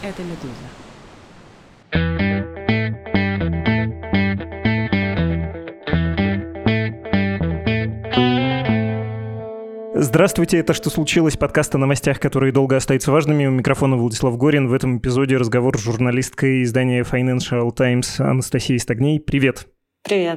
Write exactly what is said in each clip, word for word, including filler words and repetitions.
Это «Медуза». Здравствуйте, это «Что случилось?» Подкаст о новостях, которые долго остаются важными. У микрофона Владислав Горин. В этом эпизоде разговор с журналисткой издания Financial Times Анастасией Стогней. Привет. Привет.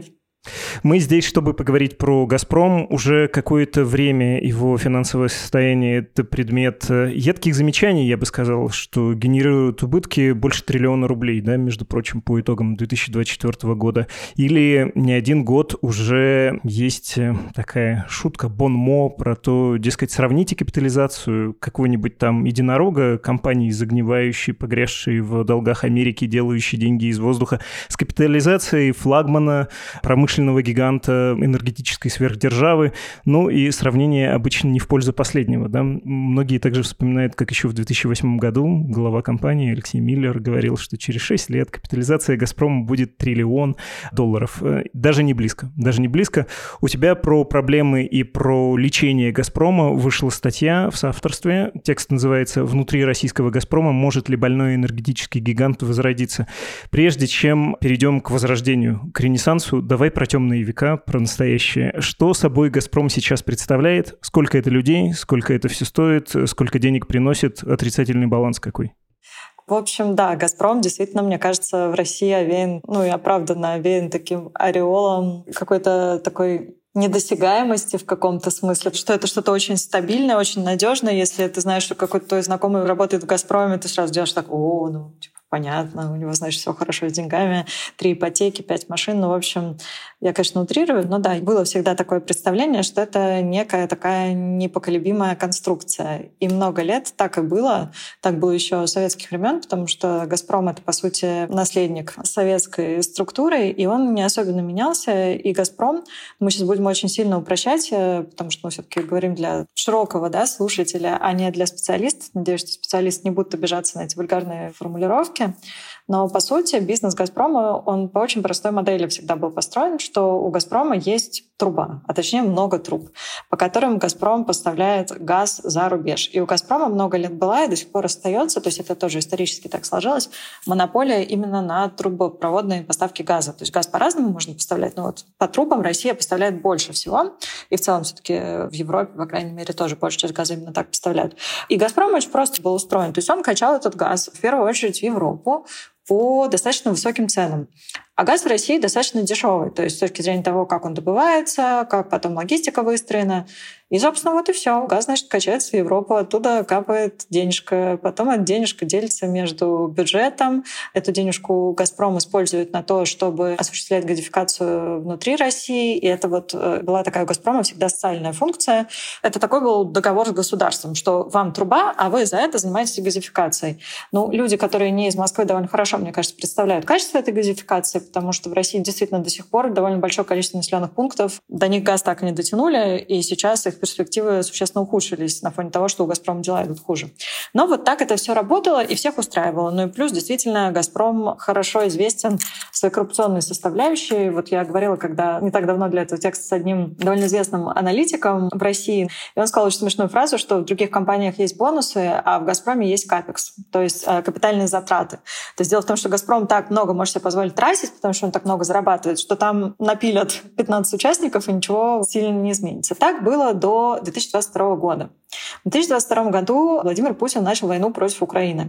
Мы здесь, чтобы поговорить про «Газпром». Уже какое-то время его финансовое состояние – это предмет едких замечаний, я бы сказал, что генерирует убытки больше триллиона рублей, да, между прочим, по итогам две тысячи двадцать четвёртого года. Или не один год уже есть такая шутка, бонмо про то, дескать, сравните капитализацию какого-нибудь там единорога, компании, загнивающей, погрязшей в долгах Америки, делающей деньги из воздуха, с капитализацией флагмана промышленного гиганта энергетической сверхдержавы. Ну и сравнение обычно не в пользу последнего. Да? Многие также вспоминают, как еще в две тысячи восьмом году глава компании Алексей Миллер говорил, что через шесть лет капитализация «Газпрома» будет триллион долларов. Даже не близко. Даже не близко. У тебя про проблемы и про лечение «Газпрома» вышла статья в соавторстве. Текст называется «Внутри российского «Газпрома» может ли больной энергетический гигант возродиться?». Прежде чем перейдем к возрождению, к ренессансу, давай про темные века, про настоящее. Что собой «Газпром» сейчас представляет? Сколько это людей? Сколько это все стоит? Сколько денег приносит? Отрицательный баланс какой? В общем, да, «Газпром» действительно, мне кажется, в России овеян, ну и оправданно овеян таким ореолом какой-то такой недосягаемости в каком-то смысле, что это что-то очень стабильное, очень надежное. Если ты знаешь, что какой-то твой знакомый работает в «Газпроме», ты сразу делаешь так: о, ну, типа, понятно, у него, значит, все хорошо с деньгами, три ипотеки, пять машин. Ну, в общем, я, конечно, утрирую, но да, было всегда такое представление, что это некая такая непоколебимая конструкция. И много лет так и было. Так было еще с советских времен, потому что «Газпром» — это, по сути, наследник советской структуры, и он не особенно менялся. И «Газпром», мы сейчас будем очень сильно упрощать, потому что мы все-таки говорим для широкого, да, слушателя, а не для специалистов. Надеюсь, что специалисты не будут обижаться на эти вульгарные формулировки. Но, по сути, бизнес «Газпрома», он по очень простой модели всегда был построен, что у «Газпрома» есть труба, а точнее много труб, по которым «Газпром» поставляет газ за рубеж. И у «Газпрома» много лет была и до сих пор остается, то есть это тоже исторически так сложилось, монополия именно на трубопроводные поставки газа. То есть газ по-разному можно поставлять, но вот по трубам Россия поставляет больше всего. И в целом все-таки в Европе, по крайней мере, тоже большую часть газа именно так поставляют. И «Газпром» очень просто был устроен. То есть он качал этот газ в первую очередь в Европу по достаточно высоким ценам. А газ в России достаточно дешевый, то есть с точки зрения того, как он добывается, как потом логистика выстроена. И, собственно, вот и все. Газ, значит, качается в Европу, оттуда капает денежка. Потом эта денежка делится между бюджетом. Эту денежку «Газпром» использует на то, чтобы осуществлять газификацию внутри России. И это вот была такая у «Газпрома» всегда социальная функция. Это такой был договор с государством, что вам труба, а вы за это занимаетесь газификацией. Ну, люди, которые не из Москвы, довольно хорошо, мне кажется, представляют качество этой газификации, потому что в России действительно до сих пор довольно большое количество населенных пунктов. До них газ так и не дотянули, и сейчас их перспективы существенно ухудшились на фоне того, что у «Газпрома» дела идут хуже. Но вот так это все работало и всех устраивало. Ну и плюс, действительно, «Газпром» хорошо известен своей коррупционной составляющей. Вот я говорила, когда не так давно для этого текста с одним довольно известным аналитиком в России, и он сказал очень смешную фразу, что в других компаниях есть бонусы, а в «Газпроме» есть капекс, то есть капитальные затраты. То есть дело в том, что «Газпром» так много может себе позволить тратить, потому что он так много зарабатывает, что там напилят пятнадцать участников, и ничего сильно не изменится. Так было до две тысячи двадцать второго года. В две тысячи двадцать втором году Владимир Путин начал войну против Украины.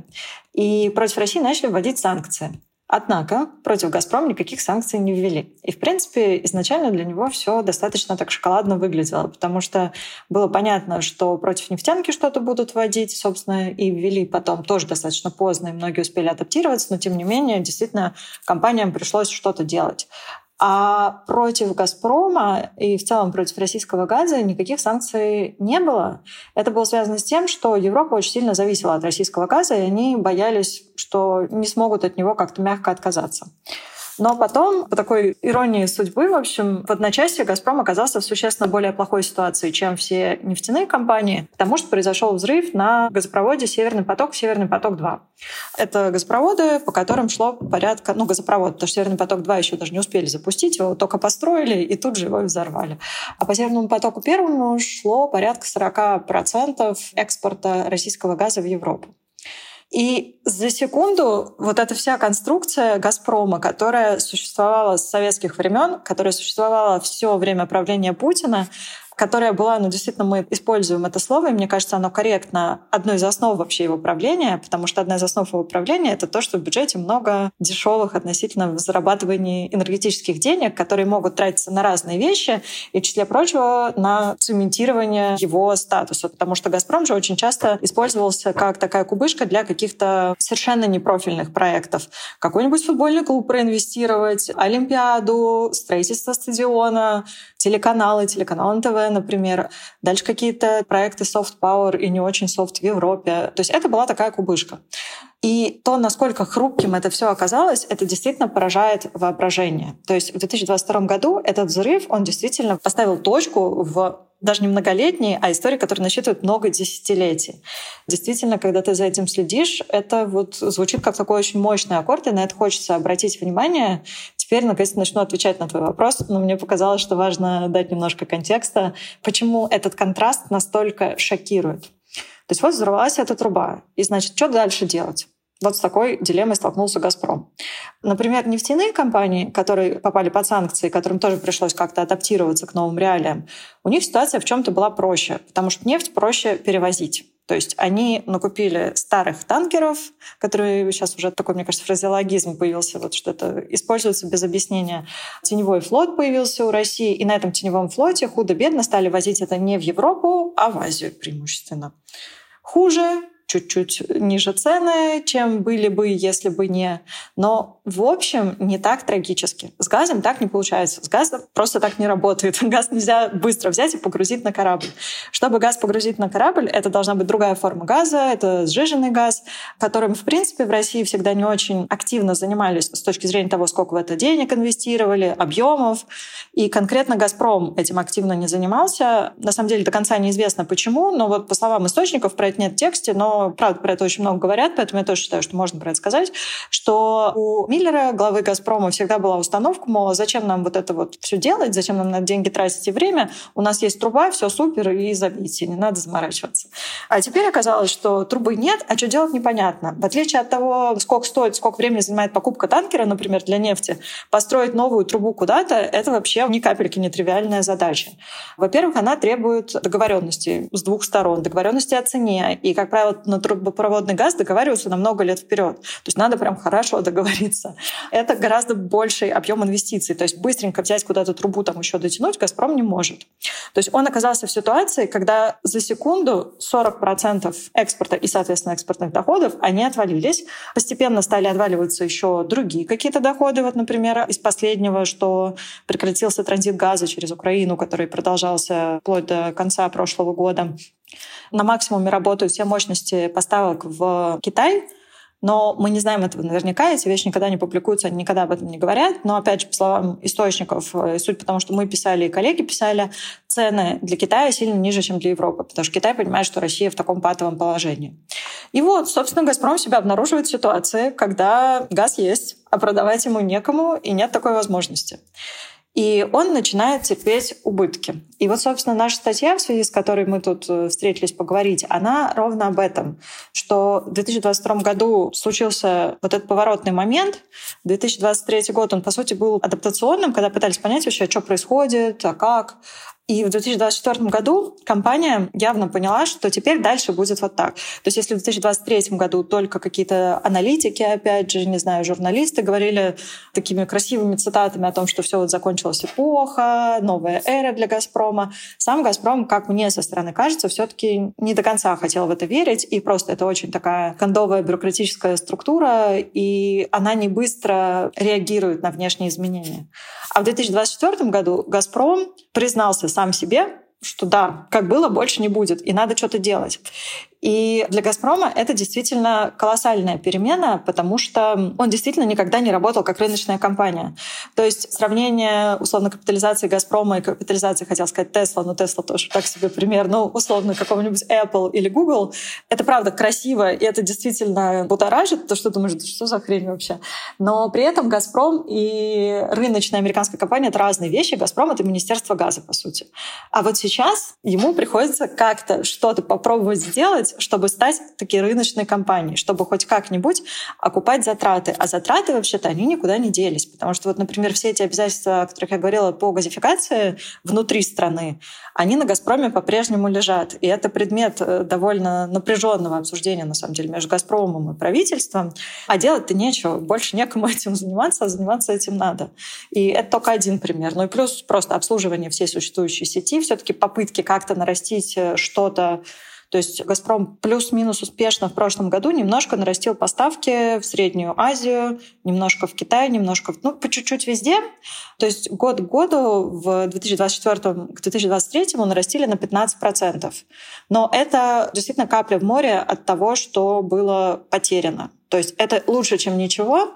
И против России начали вводить санкции. Однако против «Газпрома» никаких санкций не ввели. И, в принципе, изначально для него все достаточно так шоколадно выглядело, потому что было понятно, что против нефтянки что-то будут вводить, собственно, и ввели потом тоже достаточно поздно, и многие успели адаптироваться, но, тем не менее, действительно, компаниям пришлось что-то делать. А против «Газпрома» и в целом против российского газа никаких санкций не было. Это было связано с тем, что Европа очень сильно зависела от российского газа, и они боялись, что не смогут от него как-то мягко отказаться. Но потом, по такой иронии судьбы, в общем, в одночасье «Газпром» оказался в существенно более плохой ситуации, чем все нефтяные компании, потому что произошел взрыв на газопроводе «Северный поток», «Северный поток-два». Это газопроводы, по которым шло порядка... Ну, газопровод, потому что «Северный поток-два» еще даже не успели запустить, его только построили и тут же его взорвали. А по «Северному потоку» первому шло порядка сорок процентов экспорта российского газа в Европу. И за секунду вот эта вся конструкция «Газпрома», которая существовала с советских времен, которая существовала все время правления Путина, которая была, ну, действительно, мы используем это слово, и мне кажется, оно корректно, одной из основ вообще его правления, потому что одна из основ его правления — это то, что в бюджете много дешевых относительно зарабатывания энергетических денег, которые могут тратиться на разные вещи, и, в числе прочего, на цементирование его статуса, потому что «Газпром» же очень часто использовался как такая кубышка для каких-то совершенно непрофильных проектов. Какой-нибудь футбольный клуб проинвестировать, Олимпиаду, строительство стадиона, телеканалы, телеканал эн тэ вэ, например. Дальше какие-то проекты soft power и не очень soft в Европе. То есть это была такая кубышка. И то, насколько хрупким это все оказалось, это действительно поражает воображение. То есть в две тысячи двадцать втором году этот взрыв, он действительно поставил точку в даже не многолетней, а истории, которые насчитывают много десятилетий. Действительно, когда ты за этим следишь, это вот звучит как такой очень мощный аккорд, и на это хочется обратить внимание. Теперь, наконец-то, начну отвечать на твой вопрос, но мне показалось, что важно дать немножко контекста, почему этот контраст настолько шокирует. То есть вот взорвалась эта труба, и, значит, что дальше делать? Вот с такой дилеммой столкнулся «Газпром». Например, нефтяные компании, которые попали под санкции, которым тоже пришлось как-то адаптироваться к новым реалиям, у них ситуация в чем-то была проще, потому что нефть проще перевозить. То есть они накупили старых танкеров, которые сейчас уже такой, мне кажется, фразеологизм появился, вот что это используется без объяснения. Теневой флот появился у России, и на этом теневом флоте худо-бедно стали возить это не в Европу, а в Азию преимущественно. Хуже, чуть-чуть ниже цены, чем были бы, если бы не. Но, в общем, не так трагически. С газом так не получается. С газом просто так не работает. Газ нельзя быстро взять и погрузить на корабль. Чтобы газ погрузить на корабль, это должна быть другая форма газа, это сжиженный газ, которым, в принципе, в России всегда не очень активно занимались с точки зрения того, сколько в это денег инвестировали, объемов. И конкретно «Газпром» этим активно не занимался. На самом деле, до конца неизвестно почему, но вот по словам источников, про это нет в тексте, но правда, про это очень много говорят, поэтому я тоже считаю, что можно про это сказать, что у Миллера, главы «Газпрома», всегда была установка, мол, зачем нам вот это вот все делать, зачем нам на деньги тратить и время, у нас есть труба, все супер, и забейте, не надо заморачиваться. А теперь оказалось, что трубы нет, а что делать непонятно. В отличие от того, сколько стоит, сколько времени занимает покупка танкера, например, для нефти, построить новую трубу куда-то, это вообще ни капельки не тривиальная задача. Во-первых, она требует договоренности с двух сторон, договоренности о цене, и, как правило, на трубопроводный газ договариваются на много лет вперед. То есть надо прям хорошо договориться. Это гораздо больший объем инвестиций. То есть быстренько взять куда-то трубу, там еще дотянуть «Газпром» не может. То есть он оказался в ситуации, когда за секунду сорок процентов экспорта и, соответственно, экспортных доходов, они отвалились. Постепенно стали отваливаться еще другие какие-то доходы. Вот, например, из последнего, что прекратился транзит газа через Украину, который продолжался вплоть до конца прошлого года. На максимуме работают все мощности поставок в Китай, но мы не знаем этого наверняка, эти вещи никогда не публикуются, они никогда об этом не говорят. Но, опять же, по словам источников, и суть потому, что мы писали и коллеги писали, цены для Китая сильно ниже, чем для Европы, потому что Китай понимает, что Россия в таком патовом положении. И вот, собственно, «Газпром» себя обнаруживает в ситуации, когда газ есть, а продавать ему некому, и нет такой возможности. И он начинает терпеть убытки. И вот, собственно, наша статья, в связи с которой мы тут встретились поговорить, она ровно об этом, что в две тысячи двадцать втором году случился вот этот поворотный момент. две тысячи двадцать третий год, он, по сути, был адаптационным, когда пытались понять вообще, что происходит, а как. И в две тысячи двадцать четвёртом году компания явно поняла, что теперь дальше будет вот так. То есть если в две тысячи двадцать третьем году только какие-то аналитики, опять же, не знаю, журналисты говорили такими красивыми цитатами о том, что все вот закончилась эпоха, новая эра для «Газпрома», сам «Газпром», как мне со стороны кажется, все-таки не до конца хотел в это верить, и просто это очень такая кондовая бюрократическая структура, и она не быстро реагирует на внешние изменения. А в две тысячи двадцать четвёртом году «Газпром» признался сам себе, что да, как было, больше не будет, и надо что-то делать. И для «Газпрома» это действительно колоссальная перемена, потому что он действительно никогда не работал как рыночная компания. То есть сравнение условно капитализации «Газпрома» и капитализации, хотел сказать, Tesla, но Tesla тоже так себе пример, ну, условно, какого-нибудь Apple или Google, это правда красиво, и это действительно будоражит, то, что думаешь, да что за хрень вообще. Но при этом «Газпром» и рыночная американская компания — это разные вещи. «Газпром» — это министерство газа, по сути. А вот сейчас ему приходится как-то что-то попробовать сделать, сделать, чтобы стать таки рыночной компанией, чтобы хоть как-нибудь окупать затраты. А затраты, вообще-то, они никуда не делись. Потому что, вот, например, все эти обязательства, о которых я говорила, по газификации внутри страны, они на «Газпроме» по-прежнему лежат. И это предмет довольно напряженного обсуждения, на самом деле, между «Газпромом» и правительством. А делать-то нечего. Больше некому этим заниматься, а заниматься этим надо. И это только один пример. Ну и плюс просто обслуживание всей существующей сети, все-таки попытки как-то нарастить что-то. То есть «Газпром» плюс-минус успешно в прошлом году немножко нарастил поставки в Среднюю Азию, немножко в Китай, немножко, ну, по чуть-чуть везде. То есть год к году в две тысячи двадцать четвёртом к две тысячи двадцать третьему нарастили на пятнадцать процентов. Но это действительно капля в море от того, что было потеряно. То есть это лучше, чем ничего,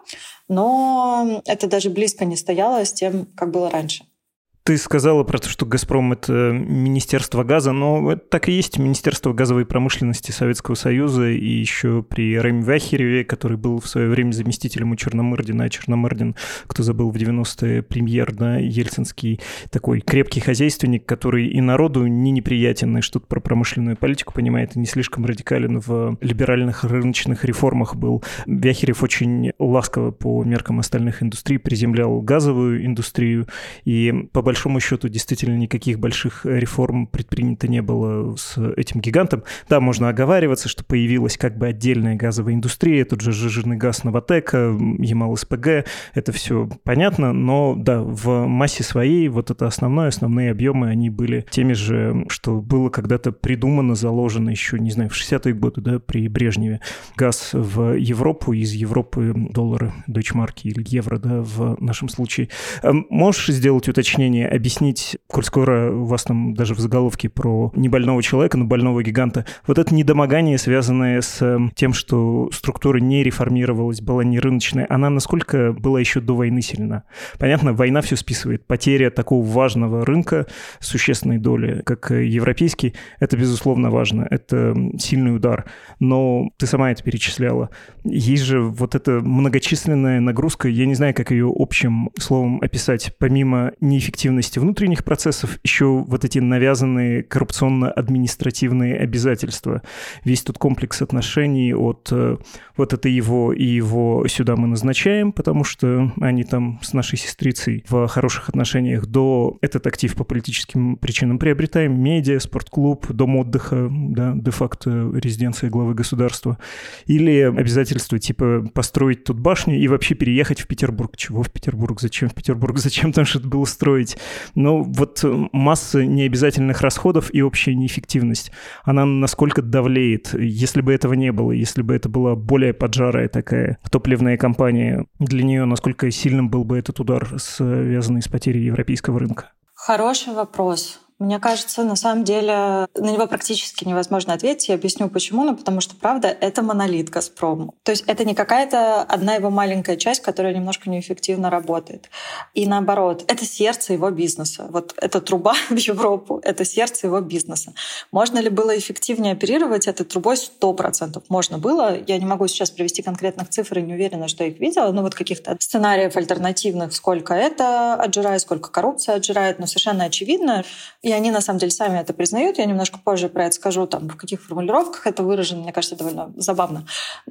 но это даже близко не стояло с тем, как было раньше. Ты сказала про то, что «Газпром» — это Министерство газа, но это так и есть Министерство газовой промышленности Советского Союза, и еще при Рэме Вяхереве, который был в свое время заместителем у Черномырдина, а Черномырдин, кто забыл, в девяностые премьер, да, ельцинский такой крепкий хозяйственник, который и народу не неприятен, и что-то про промышленную политику понимает, и не слишком радикален в либеральных рыночных реформах был. Вяхерев очень ласково по меркам остальных индустрий приземлял газовую индустрию, и по большому счету действительно никаких больших реформ предпринято не было с этим гигантом. Да, можно оговариваться, что появилась как бы отдельная газовая индустрия, тут же жиженый газ Новатэка, Ямал-СПГ, это все понятно, но да, в массе своей вот это основное, основные объемы, они были теми же, что было когда-то придумано, заложено еще, не знаю, в шестидесятые годы, да, при Брежневе. Газ в Европу, из Европы доллары, дойчмарки или евро, да, в нашем случае. Можешь сделать уточнение, объяснить, коль скоро у вас там даже в заголовке про не больного человека, но больного гиганта, вот это недомогание, связанное с тем, что структура не реформировалась, была не рыночная, она насколько была еще до войны сильна? Понятно, война все списывает. Потеря такого важного рынка, существенной доли, как европейский, это, безусловно, важно. Это сильный удар. Но ты сама это перечисляла. Есть же вот эта многочисленная нагрузка, я не знаю, как ее общим словом описать, помимо неэффективности внутренних процессов, еще вот эти навязанные коррупционно-административные обязательства. Весь тот комплекс отношений от вот это его и его сюда мы назначаем, потому что они там с нашей сестрицей в хороших отношениях, до этот актив по политическим причинам приобретаем, медиа, спортклуб, дом отдыха, да, де-факто резиденция главы государства, или обязательства типа построить тут башню и вообще переехать в Петербург. Чего в Петербург? Зачем в Петербург? Зачем там что-то было строить? Но вот масса необязательных расходов и общая неэффективность, она насколько давлеет? Если бы этого не было, если бы это была более поджарая такая топливная компания, для нее насколько сильным был бы этот удар, связанный с потерей европейского рынка? Хороший вопрос. Мне кажется, на самом деле на него практически невозможно ответить. Я объясню почему. Ну, потому что, правда, это монолит «Газпром». То есть это не какая-то одна его маленькая часть, которая немножко неэффективно работает. И наоборот, это сердце его бизнеса. Вот эта труба в Европу — это сердце его бизнеса. Можно ли было эффективнее оперировать этой трубой? Сто процентов можно было. Я не могу сейчас привести конкретных цифр и не уверена, что я их видела. Но вот каких-то сценариев альтернативных, сколько это отжирает, сколько коррупция отжирает. Но совершенно очевидно, и они, на самом деле, сами это признают. Я немножко позже про это скажу, там, в каких формулировках это выражено. Мне кажется, довольно забавно.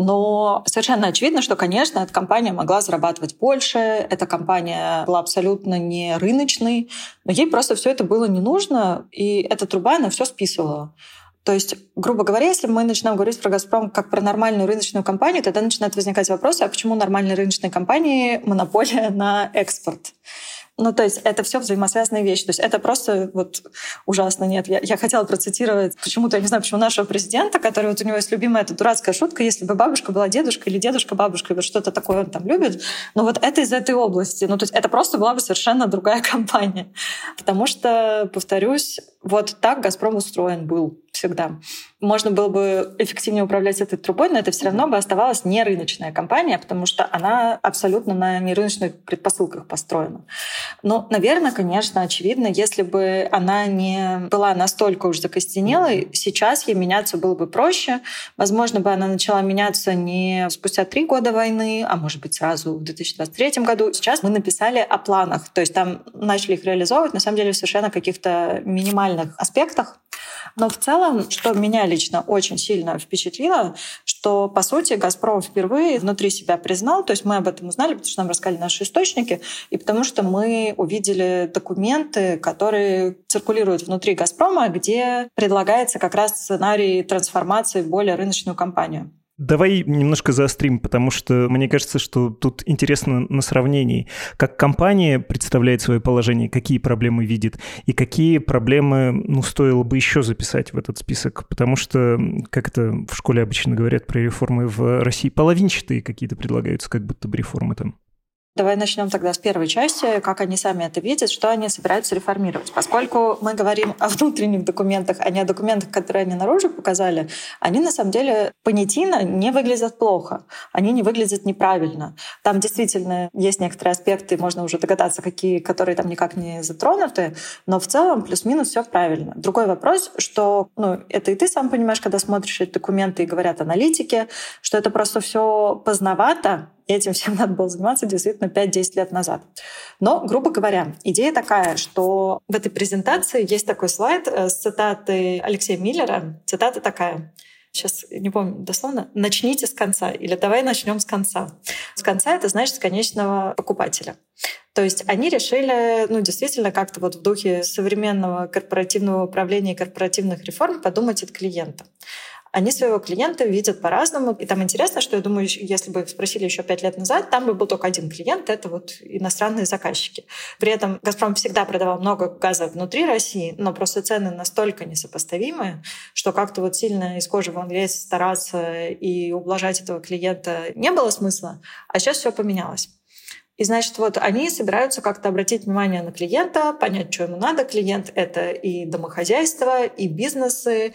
Но совершенно очевидно, что, конечно, эта компания могла зарабатывать больше. Эта компания была абсолютно не рыночной. Но ей просто все это было не нужно. И эта труба, она все списывала. То есть, грубо говоря, если мы начинаем говорить про «Газпром» как про нормальную рыночную компанию, тогда начинают возникать вопросы, а почему нормальной рыночной компании монополия на экспорт? Ну, то есть это все взаимосвязанные вещи. То есть это просто вот ужасно. Нет, я, я хотела процитировать почему-то, я не знаю, почему нашего президента, который вот у него есть любимая эта дурацкая шутка, если бы бабушка была дедушкой или дедушка бабушкой, вот что-то такое он там любит. Но вот это из этой области. Ну, то есть это просто была бы совершенно другая компания. Потому что, повторюсь, вот так «Газпром» устроен был всегда. Можно было бы эффективнее управлять этой трубой, но это все равно бы оставалась не рыночная компания, потому что она абсолютно на нерыночных предпосылках построена. Но, наверное, конечно, очевидно, если бы она не была настолько уж закостенелой, сейчас ей меняться было бы проще. Возможно, бы она начала меняться не спустя три года войны, а может быть сразу в две тысячи двадцать третьем году. Сейчас мы написали о планах, то есть там начали их реализовывать, на самом деле, в совершенно каких-то минимальных аспектах. Но в целом, что меня лично очень сильно впечатлило, что, по сути, «Газпром» впервые внутри себя признал, то есть мы об этом узнали, потому что нам рассказали наши источники, и потому что мы увидели документы, которые циркулируют внутри «Газпрома», где предлагается как раз сценарий трансформации в более рыночную компанию. Давай немножко заострим, потому что мне кажется, что тут интересно на сравнении, как компания представляет свое положение, какие проблемы видит, и какие проблемы, ну, стоило бы еще записать в этот список, потому что, как это в школе обычно говорят про реформы в России, половинчатые какие-то предлагаются, как будто бы реформы там. Давай начнем тогда с первой части, как они сами это видят, что они собираются реформировать. Поскольку мы говорим о внутренних документах, а не о документах, которые они наружу показали, они на самом деле понятийно не выглядят плохо, они не выглядят неправильно. Там действительно есть некоторые аспекты, можно уже догадаться, какие, которые там никак не затронуты, но в целом плюс-минус все правильно. Другой вопрос, что, ну, это и ты сам понимаешь, когда смотришь эти документы и говорят аналитики, что это просто все поздновато, и этим всем надо было заниматься действительно пять-десять лет назад. Но, грубо говоря, идея такая, что в этой презентации есть такой слайд с цитатой Алексея Миллера. Цитата такая. Сейчас не помню дословно. «Начните с конца» или «давай начнем с конца». С конца — это значит с конечного покупателя. То есть они решили, ну, действительно, как-то вот в духе современного корпоративного управления и корпоративных реформ подумать от клиента. Они своего клиента видят по-разному. И там интересно, что, я думаю, если бы их спросили еще пять лет назад, там бы был только один клиент — это вот иностранные заказчики. При этом «Газпром» всегда продавал много газа внутри России, но просто цены настолько несопоставимые, что как-то вот сильно из кожи вон лезть, стараться и ублажать этого клиента не было смысла. А сейчас все поменялось. И, значит, вот они собираются как-то обратить внимание на клиента, понять, что ему надо. Клиент — это и домохозяйство, и бизнесы,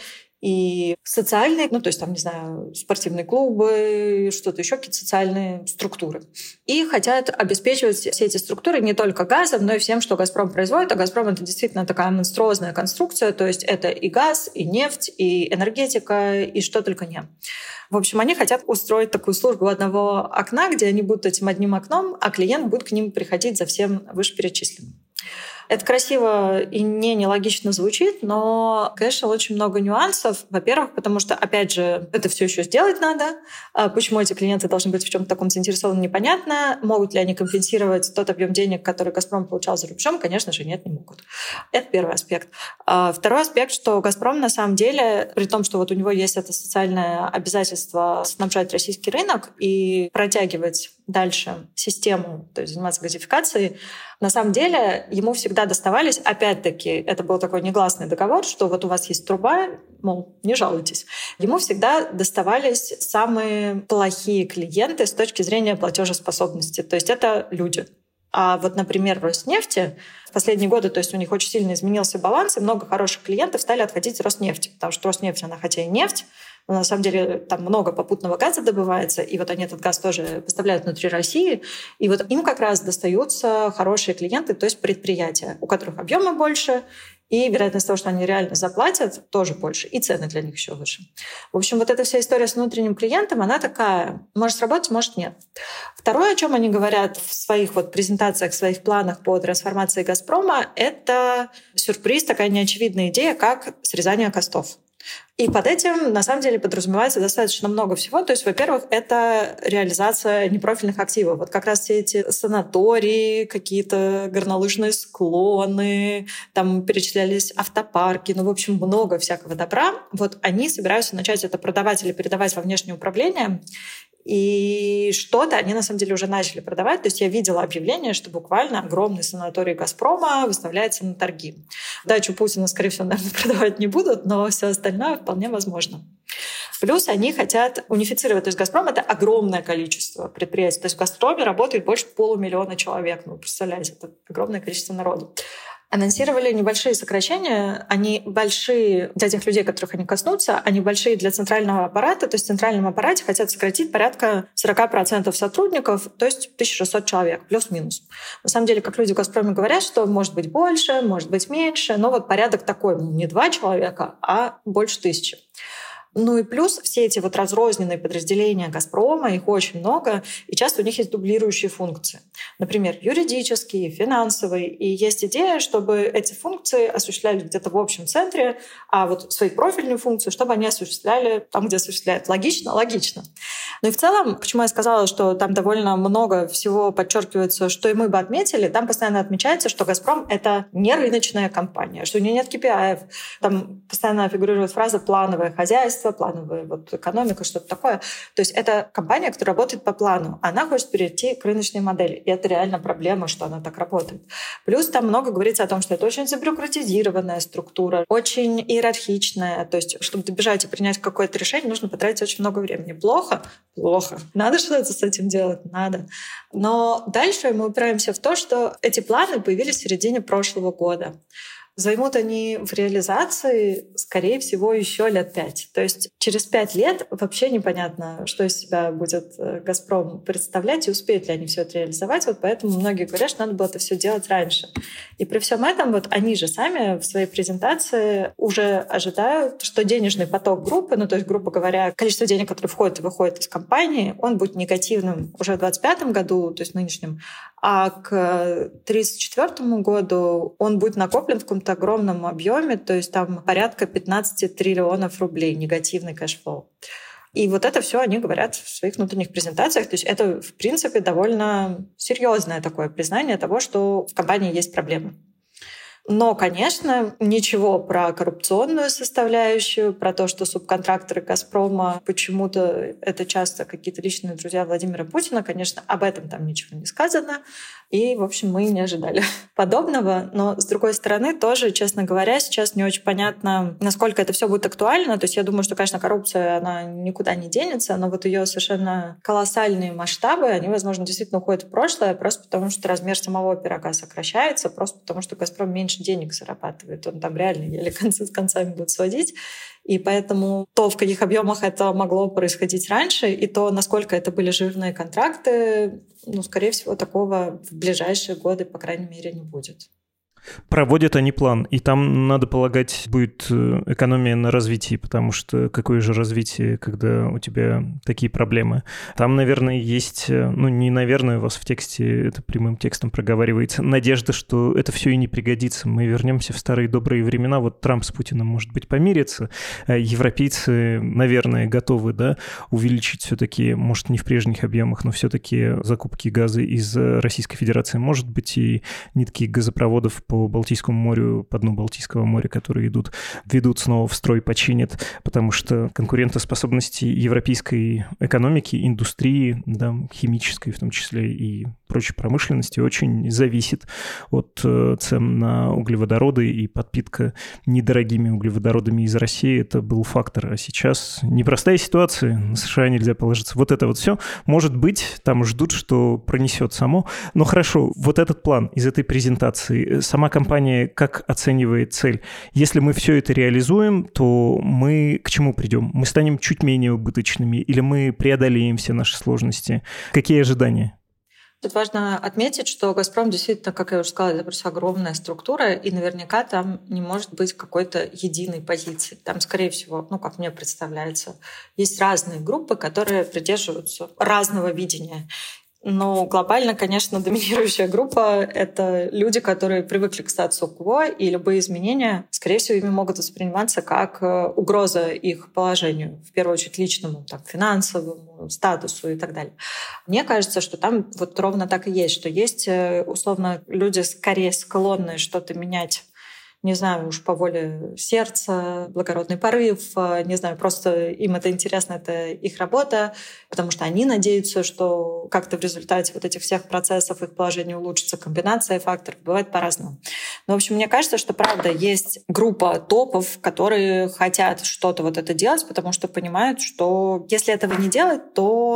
и социальные, ну, то есть там, не знаю, спортивные клубы, что-то еще, какие-то социальные структуры. И хотят обеспечивать все эти структуры не только газом, но и всем, что «Газпром» производит. А «Газпром» — это действительно такая монструозная конструкция, то есть это и газ, и нефть, и энергетика, и что только не. В общем, они хотят устроить такую службу одного окна, где они будут этим одним окном, а клиент будет к ним приходить за всем вышеперечисленным. Это красиво и не нелогично звучит, но, конечно, очень много нюансов. Во-первых, потому что, опять же, это все еще сделать надо. Почему эти клиенты должны быть в чем-то таком заинтересованы, непонятно. Могут ли они компенсировать тот объем денег, который «Газпром» получал за рубежом? Конечно же, нет, не могут. Это первый аспект. Второй аспект, что «Газпром» на самом деле, при том, что вот у него есть это социальное обязательство снабжать российский рынок и протягивать дальше систему, то есть заниматься газификацией, на самом деле ему всегда доставались, опять-таки, это был такой негласный договор, что вот у вас есть труба, мол, не жалуйтесь. Ему всегда доставались самые плохие клиенты с точки зрения платежеспособности. То есть это люди. А вот, например, Роснефти в последние годы, то есть у них очень сильно изменился баланс, и много хороших клиентов стали отходить с Роснефти, потому что Роснефть, она хотя и нефть, но на самом деле там много попутного газа добывается, и вот они этот газ тоже поставляют внутри России, и вот им как раз достаются хорошие клиенты, то есть предприятия, у которых объемы больше, и вероятность того, что они реально заплатят, тоже больше, и цены для них еще выше. В общем, вот эта вся история с внутренним клиентом, она такая, может сработать, может нет. Второе, о чем они говорят в своих вот презентациях, в своих планах по трансформации «Газпрома», это сюрприз, такая неочевидная идея, как срезание костов. И под этим, на самом деле, подразумевается достаточно много всего. То есть, во-первых, это реализация непрофильных активов. Вот как раз все эти санатории, какие-то горнолыжные склоны, там перечислялись автопарки, ну, в общем, много всякого добра. Вот они собираются начать это продавать или передавать во внешнее управление. И что-то они, на самом деле, уже начали продавать. То есть я видела объявление, что буквально огромный санаторий «Газпрома» выставляется на торги. Дачу Путина, скорее всего, наверное, продавать не будут, но все остальное вполне возможно. Плюс они хотят унифицировать. То есть «Газпром» — это огромное количество предприятий. То есть в «Газпроме» работает больше полумиллиона человек. Ну, представляете, это огромное количество народу. Анонсировали небольшие сокращения. Они большие для тех людей, которых они коснутся, они большие для центрального аппарата. То есть в центральном аппарате хотят сократить порядка сорок процентов сотрудников, то есть тысяча шестьсот человек, плюс-минус. На самом деле, как люди в «Газпроме» говорят, что может быть больше, может быть меньше, но вот порядок такой, не два человека, а больше тысячи. Ну и плюс все эти вот разрозненные подразделения «Газпрома», их очень много, и часто у них есть дублирующие функции. Например, юридические, финансовые. И есть идея, чтобы эти функции осуществляли где-то в общем центре, а вот свои профильные функции, чтобы они осуществляли там, где осуществляют. Логично? Логично. Ну и в целом, почему я сказала, что там довольно много всего подчеркивается, что и мы бы отметили, там постоянно отмечается, что «Газпром» — это не рыночная компания, что у нее нет кей пи ай. Там постоянно фигурирует фраза «плановое хозяйство», «плановая вот экономика», что-то такое. То есть это компания, которая работает по плану. Она хочет перейти к рыночной модели. И это реально проблема, что она так работает. Плюс там много говорится о том, что это очень забюрократизированная структура, очень иерархичная. То есть чтобы добежать и принять какое-то решение, нужно потратить очень много времени. Плохо? Плохо. Надо что-то с этим делать? Надо. Но дальше мы упираемся в то, что эти планы появились в середине прошлого года. Займут они в реализации, скорее всего, еще лет пять. То есть через пять лет вообще непонятно, что из себя будет «Газпром» представлять и успеют ли они все это реализовать. Вот поэтому многие говорят, что надо было это все делать раньше. И при всем этом вот они же сами в своей презентации уже ожидают, что денежный поток группы, ну то есть, грубо говоря, количество денег, которое входит и выходит из компании, он будет негативным уже в двадцать пятом году, то есть нынешнем, а к тридцать четвёртому году он будет накоплен в каком-то огромном объеме, то есть там порядка пятнадцать триллионов рублей негативный кэшфлоу. И вот это все они говорят в своих внутренних презентациях. То есть это, в принципе, довольно серьезное такое признание того, что в компании есть проблемы. Но, конечно, ничего про коррупционную составляющую, про то, что субконтракторы «Газпрома» почему-то это часто какие-то личные друзья Владимира Путина, конечно, об этом там ничего не сказано. И, в общем, мы не ожидали подобного. Но, с другой стороны, тоже, честно говоря, сейчас не очень понятно, насколько это все будет актуально. То есть я думаю, что, конечно, коррупция, она никуда не денется, но вот ее совершенно колоссальные масштабы, они, возможно, действительно уходят в прошлое, просто потому что размер самого пирога сокращается, просто потому что «Газпром» меньше денег зарабатывает. Он там реально еле концы с концами будет сводить. И поэтому то, в каких объемах это могло происходить раньше, и то, насколько это были жирные контракты, ну, скорее всего, такого в ближайшие годы, по крайней мере, не будет. Проводят они план, и там, надо полагать, будет экономия на развитии, потому что какое же развитие, когда у тебя такие проблемы? Там, наверное, есть, ну, не наверное, у вас в тексте это прямым текстом проговаривается, надежда, что это все и не пригодится. Мы вернемся в старые добрые времена, вот Трамп с Путиным, может быть, помирятся, европейцы, наверное, готовы, да, увеличить все-таки, может, не в прежних объемах, но все-таки закупки газа из Российской Федерации, может быть, и нитки газопроводов по по Балтийскому морю, по дну Балтийского моря, которые идут, ведут снова в строй, починят, потому что конкурентоспособности европейской экономики, индустрии, да, химической в том числе и прочей промышленности очень зависит от цен на углеводороды, и подпитка недорогими углеводородами из России — это был фактор. А сейчас непростая ситуация, на США нельзя положиться. Вот это вот все, может быть, там ждут, что пронесет само. Но хорошо, вот этот план из этой презентации, сама компания как оценивает цель? Если мы все это реализуем, то мы к чему придем? Мы станем чуть менее убыточными или мы преодолеем все наши сложности? Какие ожидания? Тут важно отметить, что «Газпром» действительно, как я уже сказала, это просто огромная структура, и наверняка там не может быть какой-то единой позиции. Там, скорее всего, ну, как мне представляется, есть разные группы, которые придерживаются разного видения. Но глобально, конечно, доминирующая группа — это люди, которые привыкли к статусу-кво, и любые изменения, скорее всего, ими могут восприниматься как угроза их положению, в первую очередь личному, так, финансовому, статусу и так далее. Мне кажется, что там вот ровно так и есть, что есть, условно, люди скорее склонны что-то менять, не знаю, уж по воле сердца, благородный порыв, не знаю, просто им это интересно, это их работа, потому что они надеются, что как-то в результате вот этих всех процессов их положение улучшится, комбинация факторов, бывает по-разному. Но, в общем, мне кажется, что, правда, есть группа топов, которые хотят что-то вот это делать, потому что понимают, что если этого не делать, то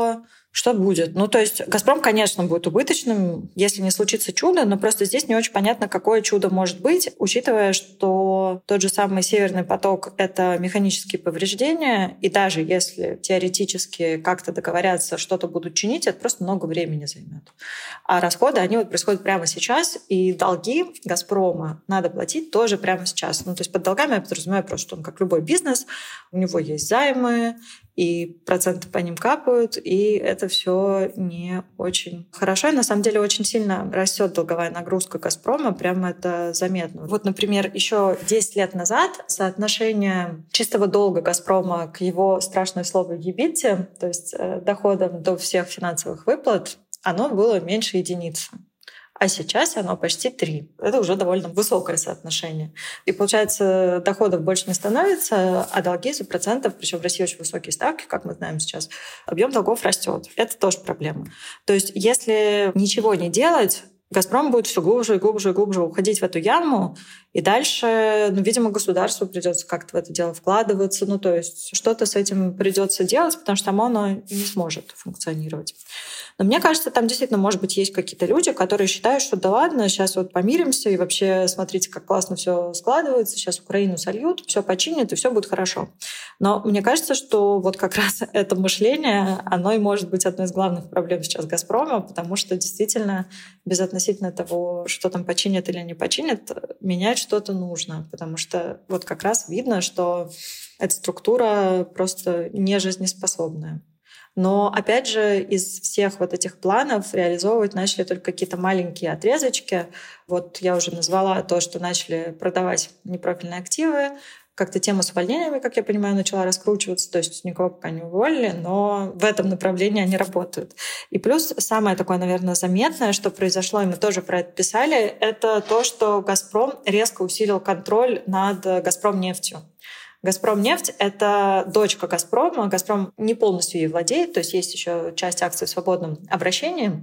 Что будет? Ну, то есть «Газпром», конечно, будет убыточным, если не случится чудо, но просто здесь не очень понятно, какое чудо может быть, учитывая, что тот же самый «Северный поток» — это механические повреждения, и даже если теоретически как-то договорятся, что-то будут чинить, это просто много времени займет. А расходы, они вот происходят прямо сейчас, и долги «Газпрома» надо платить тоже прямо сейчас. Ну, то есть под долгами я подразумеваю просто, что он, как любой бизнес, у него есть займы, и проценты по ним капают, и это все не очень хорошо. И на самом деле очень сильно растет долговая нагрузка «Газпрома», прямо это заметно. Вот, например, еще десять лет назад соотношение чистого долга «Газпрома» к его, страшное слово, EBITDA, то есть доходам до всех финансовых выплат, оно было меньше единицы. А сейчас оно почти три. Это уже довольно высокое соотношение. И получается, доходов больше не становится, а долги за процентов, причем в России очень высокие ставки, как мы знаем сейчас, объем долгов растет. Это тоже проблема. То есть если ничего не делать, «Газпром» будет все глубже и глубже и глубже уходить в эту яму, и дальше, ну, видимо, государству придется как-то в это дело вкладываться, ну, то есть что-то с этим придется делать, потому что само оно не сможет функционировать. Но мне кажется, там действительно, может быть, есть какие-то люди, которые считают, что да ладно, сейчас вот помиримся, и вообще смотрите, как классно все складывается, сейчас Украину сольют, все починят, и все будет хорошо. Но мне кажется, что вот как раз это мышление, оно и может быть одной из главных проблем сейчас «Газпрома», потому что действительно безотносительно того, что там починят или не починят, менять что-то нужно, потому что вот как раз видно, что эта структура просто не жизнеспособная. Но, опять же, из всех вот этих планов реализовывать начали только какие-то маленькие отрезочки. Вот я уже назвала то, что начали продавать непрофильные активы. Как-то тема с увольнениями, как я понимаю, начала раскручиваться, то есть никого пока не уволили, но в этом направлении они работают. И плюс самое такое, наверное, заметное, что произошло, и мы тоже про это писали, это то, что «Газпром» резко усилил контроль над «Газпромнефтью». «Газпромнефть» — это дочка «Газпрома». «Газпром» не полностью ей владеет, то есть есть еще часть акций в свободном обращении.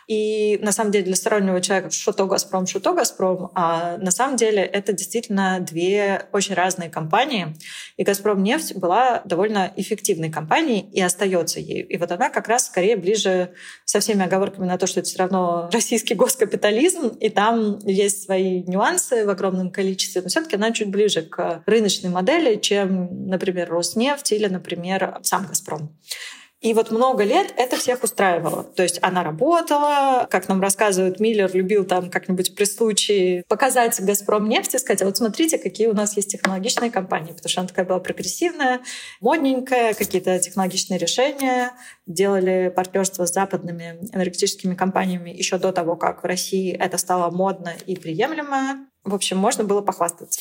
И на самом деле для стороннего человека что то «Газпром», что то «Газпром», а на самом деле это действительно две очень разные компании. И «Газпромнефть» была довольно эффективной компанией и остается ею. И вот она как раз скорее ближе, со всеми оговорками на то, что это все равно российский госкапитализм, и там есть свои нюансы в огромном количестве, но все-таки она чуть ближе к рыночной модели, чем, например, «Роснефть» или, например, сам «Газпром». И вот много лет это всех устраивало. То есть она работала, как нам рассказывают, Миллер любил там как-нибудь при случае показать «Газпромнефть» и сказать, а вот смотрите, какие у нас есть технологичные компании, потому что она такая была прогрессивная, модненькая, какие-то технологичные решения, делали партнерство с западными энергетическими компаниями еще до того, как в России это стало модно и приемлемо. В общем, можно было похвастаться.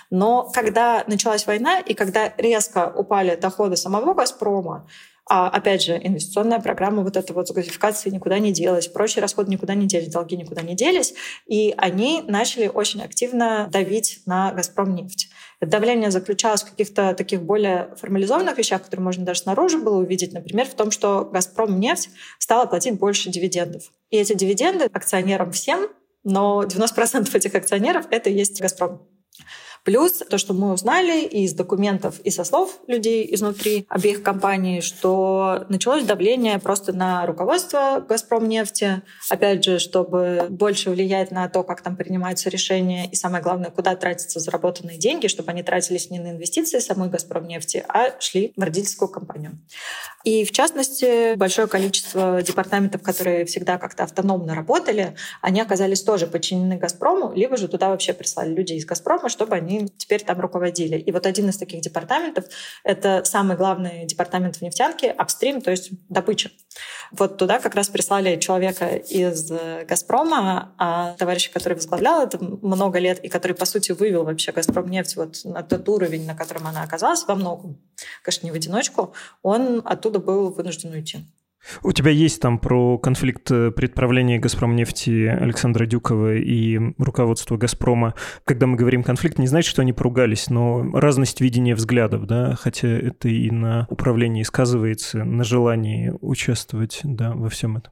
Но когда началась война и когда резко упали доходы самого «Газпрома», а опять же, инвестиционная программа вот эта вот с газификацией никуда не делась, прочие расходы никуда не делись, долги никуда не делись, и они начали очень активно давить на «Газпромнефть». Это давление заключалось в каких-то таких более формализованных вещах, которые можно даже снаружи было увидеть, например, в том, что «Газпромнефть» стала платить больше дивидендов. И эти дивиденды акционерам всем, но девяносто процентов этих акционеров — это и есть «Газпром». Плюс то, что мы узнали из документов и со слов людей изнутри обеих компаний, что началось давление просто на руководство «Газпромнефти», опять же, чтобы больше влиять на то, как там принимаются решения, и самое главное, куда тратятся заработанные деньги, чтобы они тратились не на инвестиции самой «Газпромнефти», а шли в родительскую компанию. И, в частности, большое количество департаментов, которые всегда как-то автономно работали, они оказались тоже подчинены «Газпрому», либо же туда вообще прислали людей из «Газпрома», чтобы они теперь там руководили. И вот один из таких департаментов — это самый главный департамент в нефтянке — апстрим, то есть добыча. Вот туда как раз прислали человека из «Газпрома», а товарищ, который возглавлял это много лет и который, по сути, вывел вообще «Газпромнефть» вот на тот уровень, на котором она оказалась во многом, конечно, не в одиночку, он оттуда был вынужден уйти. У тебя есть там про конфликт при отправлении «Газпромнефти» Александра Дюкова и руководства «Газпрома». Когда мы говорим «конфликт», не значит, что они поругались, но разность видения взглядов, да, хотя это и на управлении сказывается, на желании участвовать, да, во всем этом.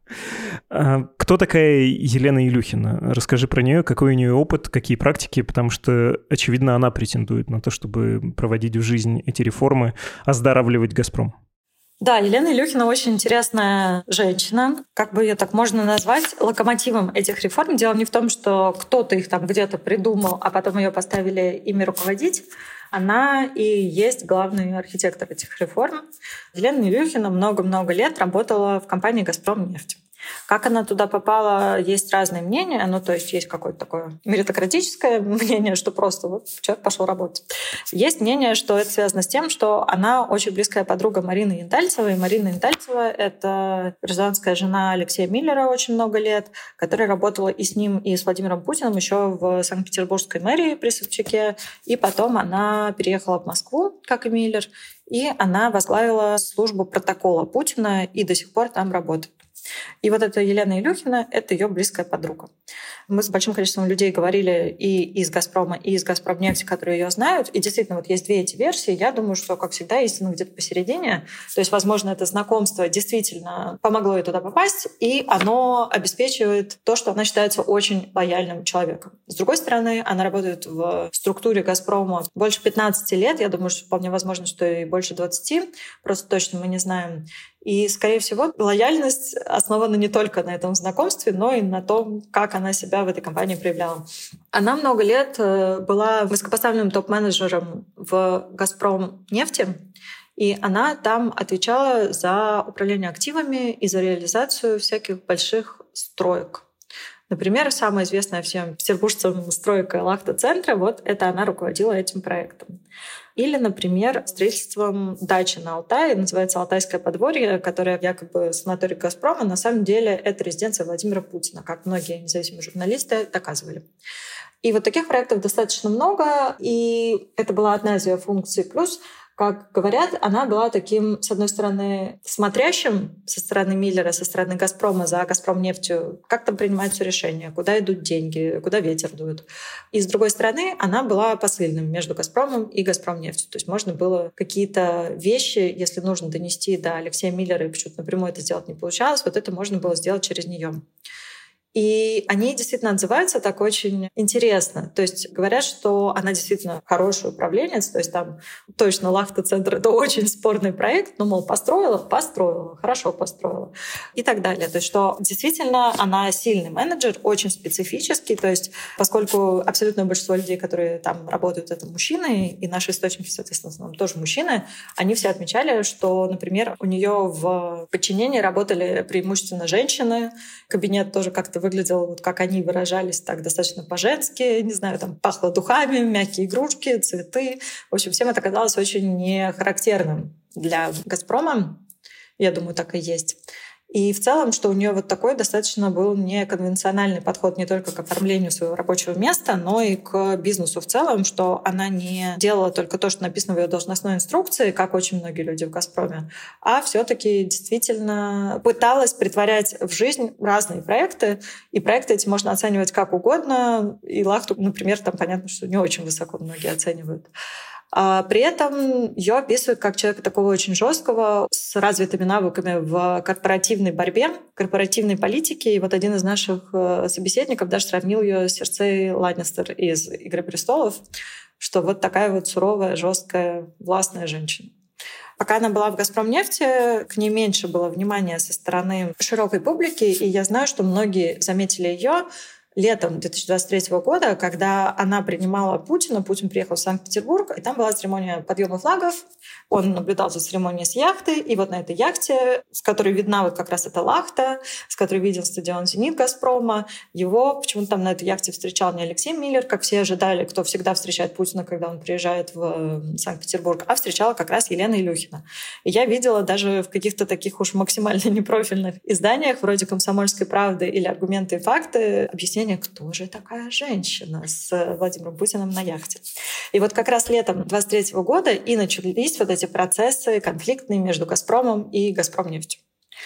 А кто такая Елена Илюхина? Расскажи про нее, какой у нее опыт, какие практики, потому что, очевидно, она претендует на то, чтобы проводить в жизнь эти реформы, оздоравливать «Газпром». Да, Елена Илюхина очень интересная женщина. Как бы ее так можно назвать, локомотивом этих реформ. Дело не в том, что кто-то их там где-то придумал, а потом ее поставили ими руководить. Она и есть главный архитектор этих реформ. Елена Илюхина много-много лет работала в компании «Газпромнефть». Как она туда попала, есть разные мнения. Ну, то есть есть какое-то такое меритократическое мнение, что просто вот человек пошел работать. Есть мнение, что это связано с тем, что она очень близкая подруга Марины Янтальцевой. И Марина Янтальцева — это гражданская жена Алексея Миллера очень много лет, которая работала и с ним, и с Владимиром Путиным еще в Санкт-Петербургской мэрии при Собчаке. И потом она переехала в Москву, как и Миллер, и она возглавила службу протокола Путина и до сих пор там работает. И вот эта Елена Илюхина — это ее близкая подруга. Мы с большим количеством людей говорили и из «Газпрома», и из «Газпромнефти», которые ее знают. И действительно, вот есть две эти версии. Я думаю, что, как всегда, истина где-то посередине. То есть, возможно, это знакомство действительно помогло ей туда попасть, и оно обеспечивает то, что она считается очень лояльным человеком. С другой стороны, она работает в структуре «Газпрома» больше пятнадцати лет. Я думаю, что вполне возможно, что и больше двадцати. Просто точно мы не знаем. И, скорее всего, лояльность основана не только на этом знакомстве, но и на том, как она себя в этой компании проявляла. Она много лет была высокопоставленным топ-менеджером в «Газпромнефти», и она там отвечала за управление активами и за реализацию всяких больших строек. Например, самая известная всем петербуржцам стройка Лахта-центра, вот это она руководила этим проектом. Или, например, строительством дачи на Алтае, называется «Алтайское подворье», которое якобы санаторий «Газпрома». На самом деле это резиденция Владимира Путина, как многие независимые журналисты доказывали. И вот таких проектов достаточно много, и это была одна из ее функций. Плюс, как говорят, она была таким, с одной стороны, смотрящим со стороны Миллера, со стороны «Газпрома» за «Газпромнефтью», как там принимаются решения, куда идут деньги, куда ветер дует. И с другой стороны, она была посыльным между «Газпромом» и «Газпромнефтью». То есть можно было какие-то вещи, если нужно донести до Алексея Миллера, и почему-то напрямую это сделать не получалось, вот это можно было сделать через нее. И они действительно отзываются так очень интересно. То есть говорят, что она действительно хороший управленец, то есть там точно Лахта-центр — это очень спорный проект, но, мол, построила, построила, хорошо построила и так далее. То есть что действительно она сильный менеджер, очень специфический, то есть поскольку абсолютное большинство людей, которые там работают, это мужчины, и наши источники, соответственно, в основном тоже мужчины, они все отмечали, что, например, у нее в подчинении работали преимущественно женщины, кабинет тоже как-то выглядел, вот как они выражались, так достаточно по-женски, не знаю, там пахло духами, мягкие игрушки, цветы. В общем, всем это казалось очень нехарактерным для «Газпрома». Я думаю, так и есть. И в целом, что у нее вот такой достаточно был неконвенциональный подход не только к оформлению своего рабочего места, но и к бизнесу в целом, что она не делала только то, что написано в ее должностной инструкции, как очень многие люди в «Газпроме», а все-таки действительно пыталась притворять в жизнь разные проекты, и проекты эти можно оценивать как угодно. И Лахту, например, там понятно, что не очень высоко многие оценивают. А при этом ее описывают как человека такого очень жесткого, с развитыми навыками в корпоративной борьбе, корпоративной политике. И вот один из наших собеседников даже сравнил ее с Серсей Ланнистер из «Игры престолов», что вот такая вот суровая, жесткая, властная женщина. Пока она была в «Газпромнефти», к ней меньше было внимания со стороны широкой публики, и я знаю, что многие заметили ее летом две тысячи двадцать третьего года, когда она принимала Путина. Путин приехал в Санкт-Петербург, и там была церемония подъема флагов. Он наблюдал за церемонией с яхты, и вот на этой яхте, с которой видна вот как раз эта Лахта, с которой виден стадион «Зенит» «Газпрома», его почему-то там на этой яхте встречал не Алексей Миллер, как все ожидали, кто всегда встречает Путина, когда он приезжает в Санкт-Петербург, а встречала как раз Елена Илюхина. И я видела даже в каких-то таких уж максимально непрофильных изданиях, вроде «Комсомольской правды» или «Аргументы и факты», объяснение, кто же такая женщина с Владимиром Путиным на яхте. И вот как раз летом двадцать третьего года и начались вот эти процессы конфликтные между «Газпромом» и «Газпромнефтью».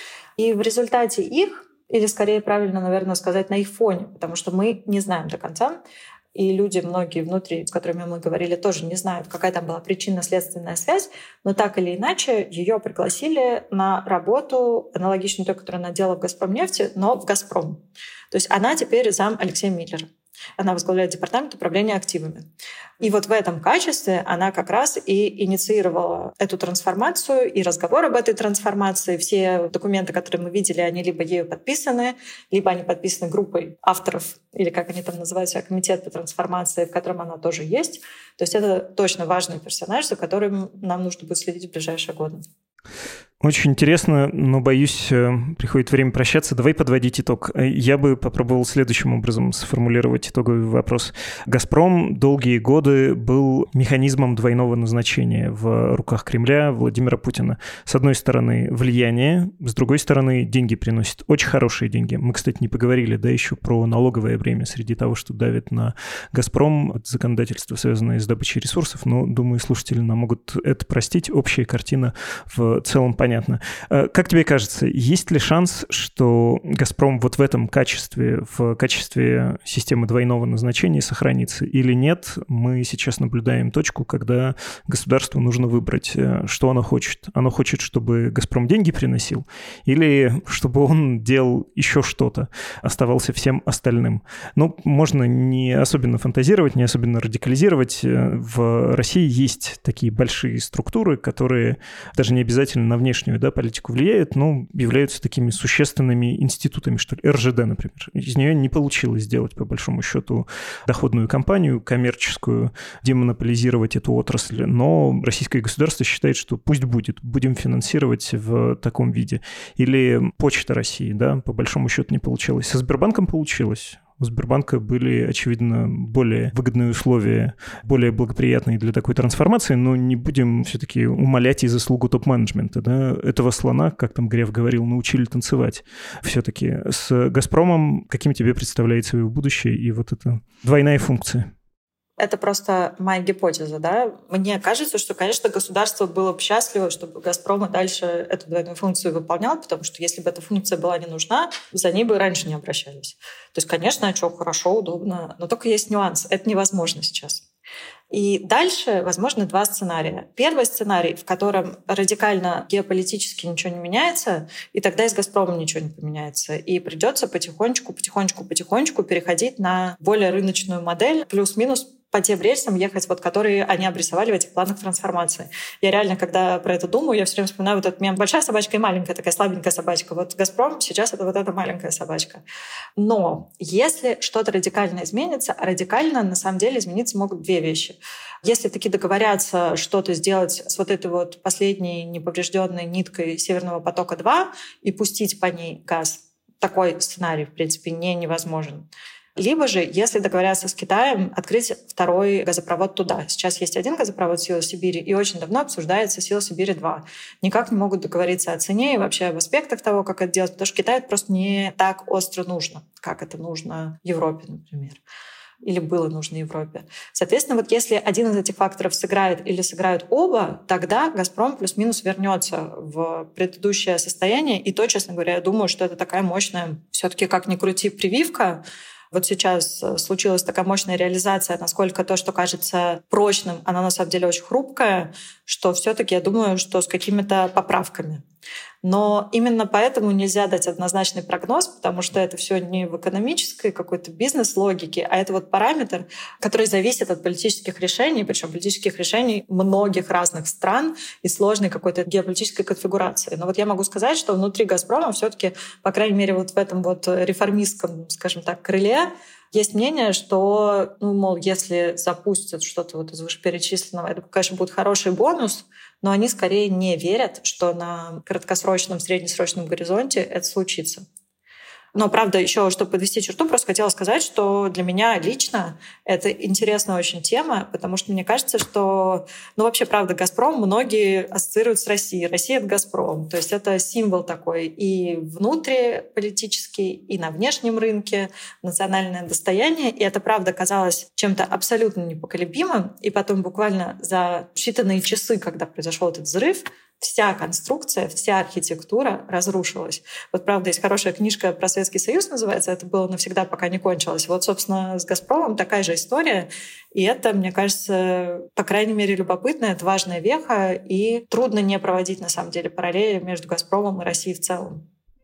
И в результате их, или скорее правильно, наверное, сказать, на их фоне, потому что мы не знаем до конца, и люди, многие внутри, с которыми мы говорили, тоже не знают, какая там была причинно-следственная связь, но так или иначе ее пригласили на работу, аналогичную той, которую она делала в «Газпромнефти», но в «Газпром». То есть она теперь зам Алексея Миллера. Она возглавляет департамент управления активами. И вот в этом качестве она как раз и инициировала эту трансформацию и разговор об этой трансформации. Все документы, которые мы видели, они либо ею подписаны, либо они подписаны группой авторов, или как они там называются, комитет по трансформации, в котором она тоже есть. То есть это точно важный персонаж, за которым нам нужно будет следить в ближайшие годы. Очень интересно, но, боюсь, приходит время прощаться. Давай подводить итог. Я бы попробовал следующим образом сформулировать итоговый вопрос. «Газпром» долгие годы был механизмом двойного назначения в руках Кремля Владимира Путина. С одной стороны, влияние, с другой стороны, деньги приносит. Очень хорошие деньги. Мы, кстати, не поговорили, да, еще про налоговое бремя среди того, что давит на «Газпром», законодательство, связанное с добычей ресурсов, но, думаю, слушатели нам могут это простить. Общая картина в целом понятна. Понятно. Как тебе кажется, есть ли шанс, что «Газпром» вот в этом качестве, в качестве системы двойного назначения сохранится или нет? Мы сейчас наблюдаем точку, когда государству нужно выбрать, что оно хочет. Оно хочет, чтобы «Газпром» деньги приносил или чтобы он делал еще что-то, оставался всем остальным. Ну, можно не особенно фантазировать, не особенно радикализировать. В России есть такие большие структуры, которые даже не обязательно на внешнюю да, политику влияют, но являются такими существенными институтами, что ли. эр жэ дэ, например. Из нее не получилось сделать, по большому счету, доходную кампанию коммерческую, демонополизировать эту отрасль, но российское государство считает, что пусть будет, будем финансировать в таком виде. Или Почта России, да, по большому счету не получилось. Со Сбербанком получилось. У Сбербанка были, очевидно, более выгодные условия, более благоприятные для такой трансформации, но не будем все-таки умалять и заслугу топ-менеджмента. Да? Этого слона, как там Греф говорил, научили танцевать. Все-таки с «Газпромом» каким тебе представляется его будущее и вот эта двойная функция? Это просто моя гипотеза, да. Мне кажется, что, конечно, государство было бы счастливо, чтобы «Газпром» и дальше эту двойную функцию выполнял, потому что если бы эта функция была не нужна, за ней бы раньше не обращались. То есть, конечно, что хорошо, удобно, но только есть нюанс. Это невозможно сейчас. И дальше, возможно, два сценария. Первый сценарий, в котором радикально геополитически ничего не меняется, и тогда и с «Газпромом» ничего не поменяется. И придется потихонечку, потихонечку, потихонечку переходить на более рыночную модель, плюс-минус по тем рельсам ехать, вот, которые они обрисовали в этих планах трансформации. Я реально, когда про это думаю, я все время вспоминаю вот этот мем «большая собачка и маленькая, такая слабенькая собачка». Вот «Газпром» сейчас это вот эта маленькая собачка. Но если что-то радикально изменится, радикально на самом деле измениться могут две вещи. Если таки договорятся что-то сделать с вот этой вот последней неповрежденной ниткой «Северного потока-два» и пустить по ней газ, такой сценарий, в принципе, не невозможен. Либо же, если договорятся с Китаем, открыть второй газопровод туда. Сейчас есть один газопровод «Сила Сибири», и очень давно обсуждается «Сила Сибири-два». Никак не могут договориться о цене и вообще об аспектах того, как это делать, потому что Китаю это просто не так остро нужно, как это нужно Европе, например. Или было нужно Европе. Соответственно, вот если один из этих факторов сыграет или сыграют оба, тогда «Газпром» плюс-минус вернется в предыдущее состояние. И то, честно говоря, я думаю, что это такая мощная, все-таки как ни крути, прививка. Вот сейчас случилась такая мощная реализация, насколько то, что кажется прочным, оно на самом деле очень хрупкое, что все-таки я думаю, что с какими-то поправками. Но именно поэтому нельзя дать однозначный прогноз, потому что это все не в экономической какой-то бизнес-логике, а это вот параметр, который зависит от политических решений, причем политических решений многих разных стран и сложной какой-то геополитической конфигурации. Но вот я могу сказать, что внутри «Газпрома» все-таки, по крайней мере, вот в этом вот реформистском, скажем так, крыле есть мнение, что, ну, мол, если запустят что-то вот из вышеперечисленного, это, конечно, будет хороший бонус, но они скорее не верят, что на краткосрочном, среднесрочном горизонте это случится. Но, правда, еще, чтобы подвести черту, просто хотела сказать, что для меня лично это интересная очень тема, потому что мне кажется, что, ну, вообще, правда, «Газпром» многие ассоциируют с Россией. Россия — это «Газпром». То есть это символ такой и внутриполитический, и на внешнем рынке, национальное достояние. И это, правда, казалось чем-то абсолютно непоколебимым. И потом буквально за считанные часы, когда произошел этот взрыв, вся конструкция, вся архитектура разрушилась. Вот, правда, есть хорошая книжка про Советский Союз, называется «Это было навсегда, пока не кончилось». Вот, собственно, с «Газпромом» такая же история. И это, мне кажется, по крайней мере, любопытно, это важная веха, и трудно не проводить, на самом деле, параллели между «Газпромом» и Россией в целом.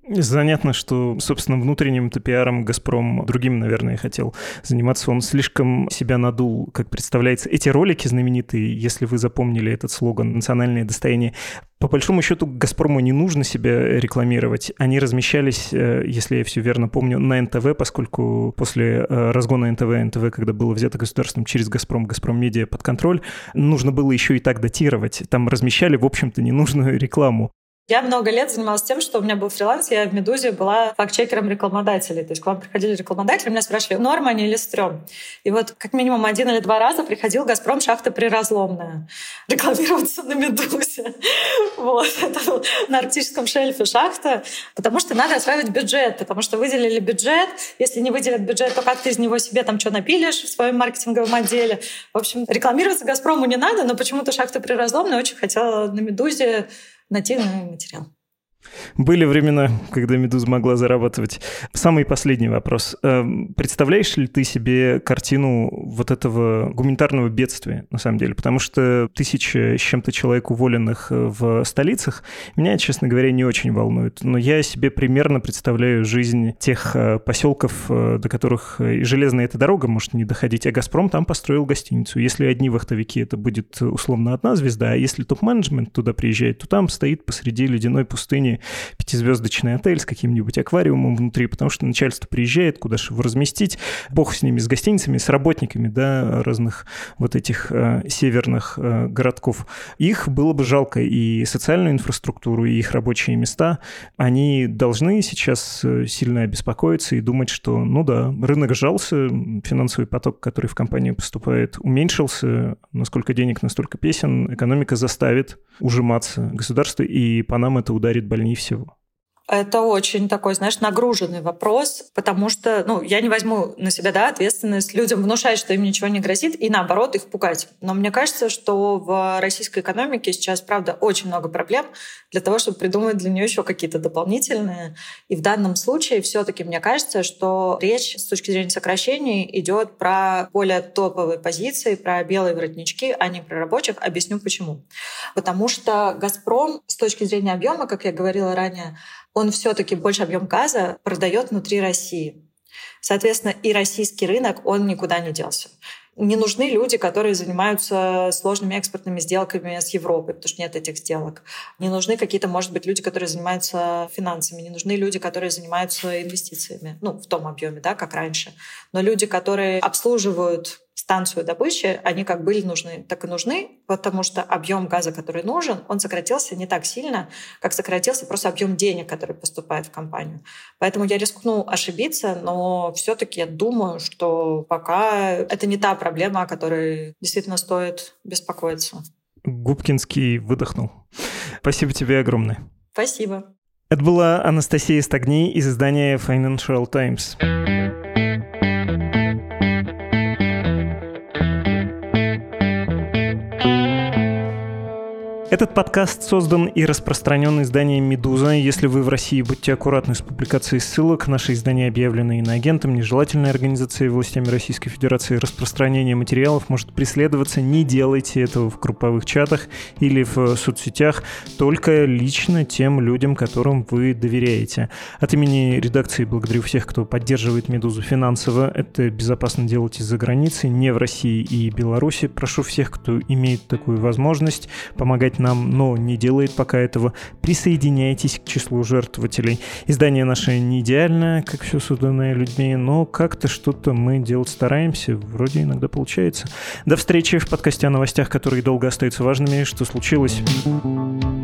Занятно, что, собственно, внутренним-то пиаром «Газпром» другим, наверное, хотел заниматься. Он слишком себя надул, как представляется. Эти ролики знаменитые, если вы запомнили этот слоган «Национальное достояние», по большому счету «Газпрому» не нужно себя рекламировать. Они размещались, если я все верно помню, на эн тэ вэ, поскольку после разгона эн тэ вэ, эн тэ вэ, когда было взято государством через «Газпром», «Газпром Медиа» под контроль, нужно было еще и так датировать. Там размещали, в общем-то, ненужную рекламу. Я много лет занималась тем, что у меня был фриланс, я в «Медузе» была факт-чекером рекламодателей. То есть к вам приходили рекламодатели, меня спрашивали, норм они или стрём. И вот как минимум один или два раза приходил «Газпром» шахта Приразломная рекламироваться на «Медузе». Вот. Это был на арктическом шельфе шахта, потому что надо осваивать бюджет, потому что выделили бюджет. Если не выделят бюджет, то как ты из него себе там что напилишь в своем маркетинговом отделе. В общем, рекламироваться «Газпрому» не надо, но почему-то шахта Приразломная очень хотела на «Медузе» нативный материал. Были времена, когда «Медуза» могла зарабатывать. Самый последний вопрос. Представляешь ли ты себе картину вот этого гуманитарного бедствия, на самом деле? Потому что тысяча с чем-то человек, уволенных в столицах, меня, честно говоря, не очень волнует. Но я себе примерно представляю жизнь тех поселков, до которых и железная эта дорога может не доходить, а «Газпром» там построил гостиницу. Если одни вахтовики, это будет условно одна звезда, а если топ-менеджмент туда приезжает, то там стоит посреди ледяной пустыни пятизвездочный отель с каким-нибудь аквариумом внутри, потому что начальство приезжает, куда же его разместить. Бог с ними, с гостиницами, с работниками, да, разных вот этих э, северных э, городков. Их было бы жалко, и социальную инфраструктуру, и их рабочие места. Они должны сейчас сильно обеспокоиться и думать, что, ну да, рынок сжался, финансовый поток, который в компанию поступает, уменьшился, насколько денег, настолько песен, экономика заставит ужиматься государство, и по нам это ударит больнее всего. Это очень такой, знаешь, нагруженный вопрос, потому что, ну, я не возьму на себя, да, ответственность людям внушать, что им ничего не грозит, и наоборот их пугать. Но мне кажется, что в российской экономике сейчас, правда, очень много проблем для того, чтобы придумать для нее еще какие-то дополнительные. И в данном случае все-таки мне кажется, что речь с точки зрения сокращений идет про более топовые позиции, про белые воротнички, а не про рабочих. Объясню почему. Потому что «Газпром» с точки зрения объема, как я говорила ранее, он все-таки больше объем газа продает внутри России. Соответственно, и российский рынок, он никуда не делся. Не нужны люди, которые занимаются сложными экспортными сделками с Европой, потому что нет этих сделок. Не нужны какие-то, может быть, люди, которые занимаются финансами. Не нужны люди, которые занимаются инвестициями. Ну, в том объеме, да, как раньше. Но люди, которые обслуживают станцию добычи, они как были нужны, так и нужны, потому что объем газа, который нужен, он сократился не так сильно, как сократился просто объем денег, который поступает в компанию. Поэтому я рискну ошибиться, но все-таки я думаю, что пока это не та проблема, о которой действительно стоит беспокоиться. Губкинский выдохнул. Спасибо тебе огромное. Спасибо. Это была Анастасия Стогней из издания Financial Times. Этот подкаст создан и распространен изданием «Медуза». Если вы в России, будьте аккуратны с публикацией ссылок. Наши издания объявлены иноагентом, нежелательной организацией властями Российской Федерации. Распространение материалов может преследоваться. Не делайте этого в групповых чатах или в соцсетях, только лично тем людям, которым вы доверяете. От имени редакции благодарю всех, кто поддерживает «Медузу» финансово. Это безопасно делать из-за границы, не в России и Беларуси. Прошу всех, кто имеет такую возможность, помогать нам, но не делает пока этого, присоединяйтесь к числу жертвователей. Издание наше не идеальное, как все созданное людьми, но как-то что-то мы делать стараемся, вроде иногда получается. До встречи в подкасте о новостях, которые долго остаются важными. Что случилось?